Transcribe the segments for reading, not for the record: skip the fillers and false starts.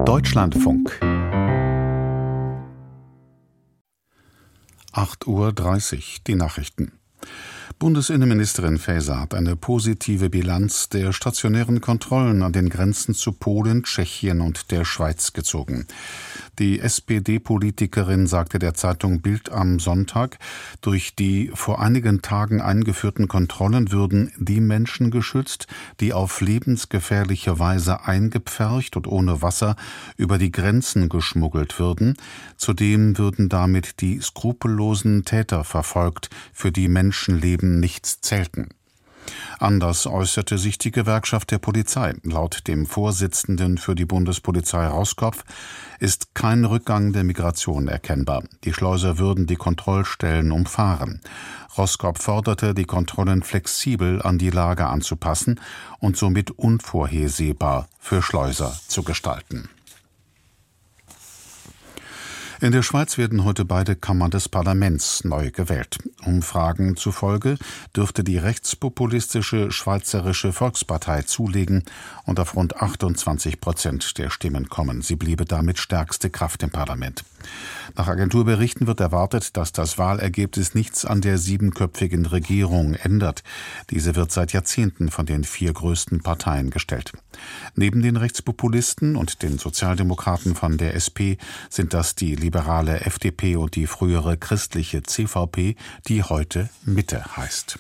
Deutschlandfunk 8:30 Uhr, die Nachrichten. Bundesinnenministerin Faeser hat eine positive Bilanz der stationären Kontrollen an den Grenzen zu Polen, Tschechien und der Schweiz gezogen. Die SPD-Politikerin sagte der Zeitung Bild am Sonntag, durch die vor einigen Tagen eingeführten Kontrollen würden die Menschen geschützt, die auf lebensgefährliche Weise eingepfercht und ohne Wasser über die Grenzen geschmuggelt würden. Zudem würden damit die skrupellosen Täter verfolgt, für die Menschenleben nichts zählten. Anders äußerte sich die Gewerkschaft der Polizei. Laut dem Vorsitzenden für die Bundespolizei Roßkopf ist kein Rückgang der Migration erkennbar. Die Schleuser würden die Kontrollstellen umfahren. Roßkopf forderte, die Kontrollen flexibel an die Lage anzupassen und somit unvorhersehbar für Schleuser zu gestalten. In der Schweiz werden heute beide Kammern des Parlaments neu gewählt. Umfragen zufolge dürfte die rechtspopulistische Schweizerische Volkspartei zulegen und auf rund 28% der Stimmen kommen. Sie bliebe damit stärkste Kraft im Parlament. Nach Agenturberichten wird erwartet, dass das Wahlergebnis nichts an der 7-köpfigen Regierung ändert. Diese wird seit Jahrzehnten von den 4 größten Parteien gestellt. Neben den Rechtspopulisten und den Sozialdemokraten von der SP sind das die liberale FDP und die frühere christliche CVP, die heute Mitte heißt.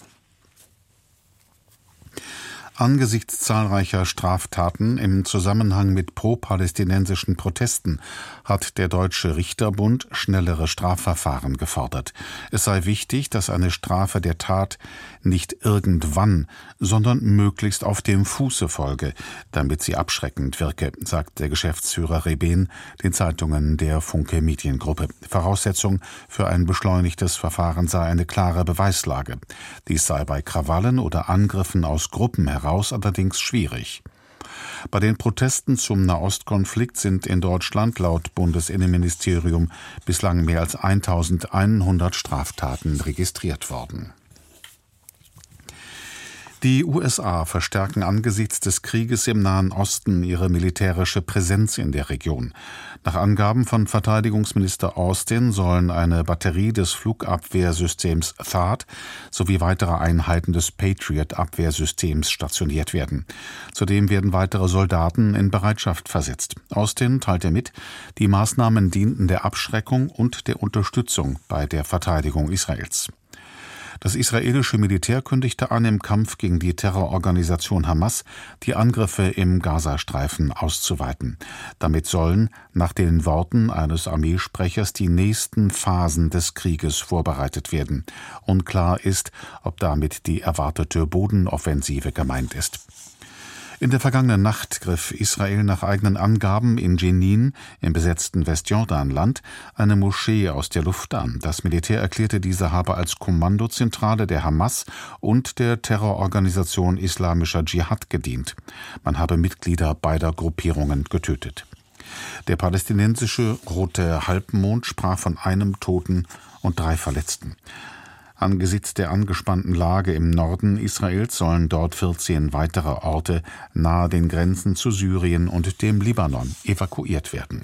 Angesichts zahlreicher Straftaten im Zusammenhang mit pro-palästinensischen Protesten hat der Deutsche Richterbund schnellere Strafverfahren gefordert. Es sei wichtig, dass eine Strafe der Tat nicht irgendwann, sondern möglichst auf dem Fuße folge, damit sie abschreckend wirke, sagt der Geschäftsführer Reben den Zeitungen der Funke Mediengruppe. Voraussetzung für ein beschleunigtes Verfahren sei eine klare Beweislage. Dies sei bei Krawallen oder Angriffen aus Gruppen heraus allerdings schwierig. Bei den Protesten zum Nahostkonflikt sind in Deutschland laut Bundesinnenministerium bislang mehr als 1100 Straftaten registriert worden. Die USA verstärken angesichts des Krieges im Nahen Osten ihre militärische Präsenz in der Region. Nach Angaben von Verteidigungsminister Austin sollen eine Batterie des Flugabwehrsystems THAAD sowie weitere Einheiten des Patriot-Abwehrsystems stationiert werden. Zudem werden weitere Soldaten in Bereitschaft versetzt. Austin teilte mit, die Maßnahmen dienten der Abschreckung und der Unterstützung bei der Verteidigung Israels. Das israelische Militär kündigte an, im Kampf gegen die Terrororganisation Hamas die Angriffe im Gazastreifen auszuweiten. Damit sollen, nach den Worten eines Armeesprechers, die nächsten Phasen des Krieges vorbereitet werden. Unklar ist, ob damit die erwartete Bodenoffensive gemeint ist. In der vergangenen Nacht griff Israel nach eigenen Angaben in Jenin, im besetzten Westjordanland, eine Moschee aus der Luft an. Das Militär erklärte, diese habe als Kommandozentrale der Hamas und der Terrororganisation Islamischer Dschihad gedient. Man habe Mitglieder beider Gruppierungen getötet. Der palästinensische Rote Halbmond sprach von einem Toten und 3 Verletzten. Angesichts der angespannten Lage im Norden Israels sollen dort 14 weitere Orte nahe den Grenzen zu Syrien und dem Libanon evakuiert werden.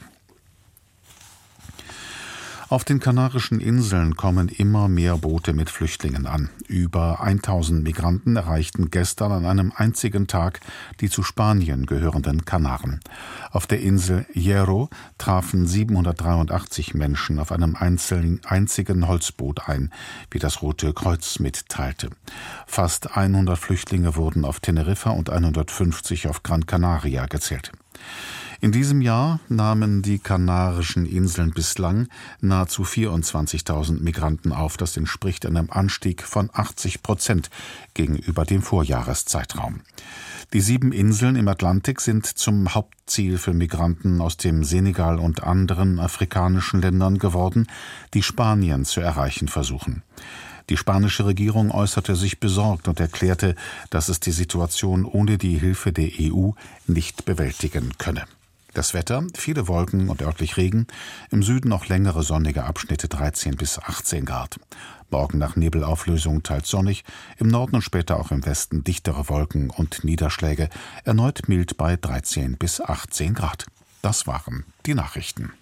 Auf den Kanarischen Inseln kommen immer mehr Boote mit Flüchtlingen an. Über 1000 Migranten erreichten gestern an einem einzigen Tag die zu Spanien gehörenden Kanaren. Auf der Insel Hierro trafen 783 Menschen auf einem einzigen Holzboot ein, wie das Rote Kreuz mitteilte. Fast 100 Flüchtlinge wurden auf Teneriffa und 150 auf Gran Canaria gezählt. In diesem Jahr nahmen die Kanarischen Inseln bislang nahezu 24.000 Migranten auf. Das entspricht einem Anstieg von 80% gegenüber dem Vorjahreszeitraum. Die 7 Inseln im Atlantik sind zum Hauptziel für Migranten aus dem Senegal und anderen afrikanischen Ländern geworden, die Spanien zu erreichen versuchen. Die spanische Regierung äußerte sich besorgt und erklärte, dass es die Situation ohne die Hilfe der EU nicht bewältigen könne. Das Wetter, viele Wolken und örtlich Regen, im Süden noch längere sonnige Abschnitte 13 bis 18 Grad. Morgen nach Nebelauflösung teils sonnig, im Norden und später auch im Westen dichtere Wolken und Niederschläge, erneut mild bei 13 bis 18 Grad. Das waren die Nachrichten.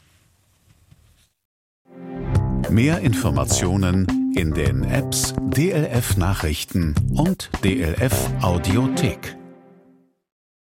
Mehr Informationen in den Apps DLF Nachrichten und DLF Audiothek.